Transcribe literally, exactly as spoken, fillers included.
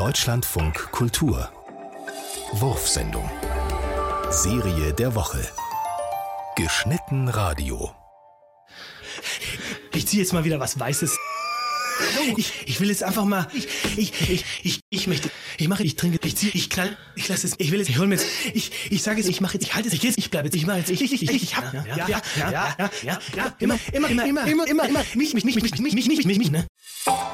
Deutschlandfunk Kultur. Wurfsendung. Serie der Woche. Geschnitten Radio. Ich ziehe jetzt mal wieder was Weißes. Ich, ich will jetzt einfach mal. Ich, ich, ich, ich, ich möchte. Ich mache, ich trinke, ich ziehe, ich knall, ich lasse es. Ich will jetzt, ich hol mir jetzt. Ich, ich sage es, ich mache jetzt, ich halte es, ich jetzt, ich bleibe jetzt, ich mache jetzt, ich, ich, ich, ich, ich hab, ja, ja, ja, ja, ja, ja, ja, immer, immer, immer, immer, immer, immer, mich, mich, mich, mich, mich, mich, mich, mich, mich, ne?